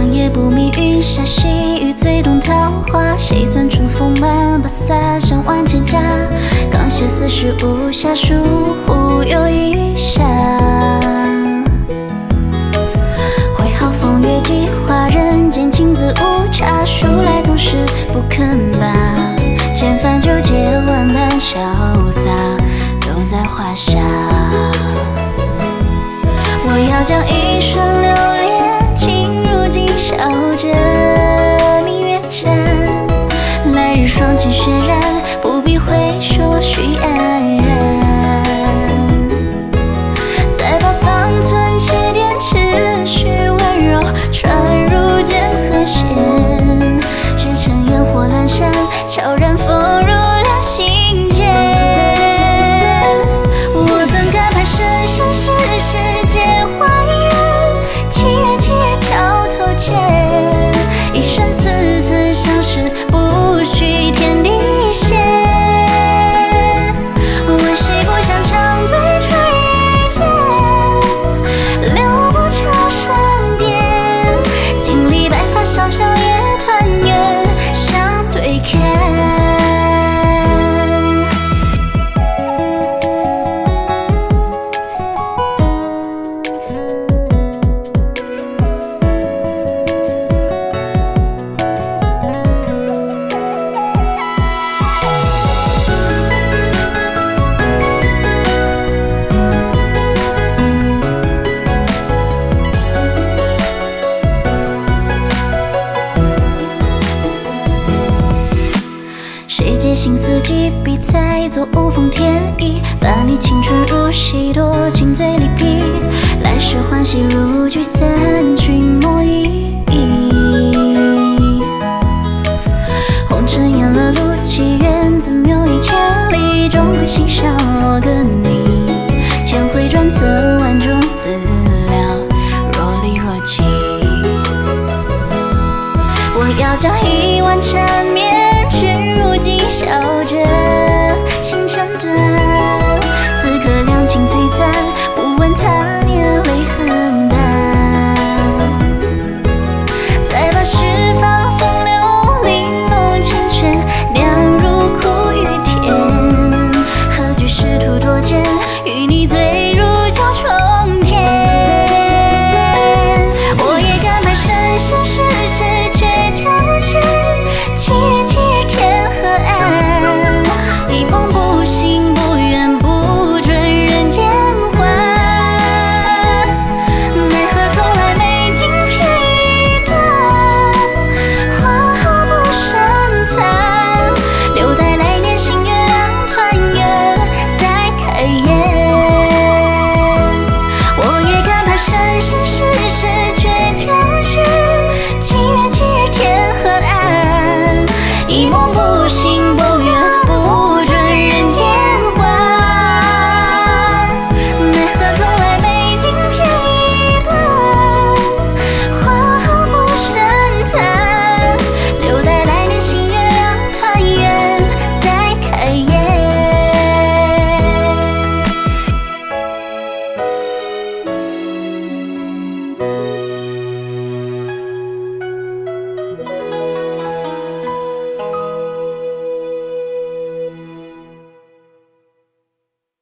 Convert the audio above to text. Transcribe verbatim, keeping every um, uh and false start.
长夜不眠，云下细雨最动桃花。谁钻春风满把洒向万千家？刚写四十五下，疏忽又一下。挥毫风月几花，人间情字无差。书来总是不肯拔，千帆纠结万般潇洒，都在画下。我要将一瞬留恋，情如今笑着明月沾。来日霜尽血染，不必回首须安然。再把方寸指点，持续温柔传入剑和弦。织成烟火阑珊，悄然风入两心间。我怎敢攀生生世世间花一人，七月七日桥头见。一生似曾相识，不须天地线。为谁不想长醉吹日烟，留不桥身边。经历白发萧萧夜团圆，相对看。谁借心思几笔，再作无缝天意。把你青春如戏，多情醉离疲。来时欢喜如聚散，君莫疑。红尘掩了路，祈愿怎谬以千里，终归心上我跟你。千回转侧，万种思量，若离若弃。我要将一碗缠绵，至如今笑着星辰短。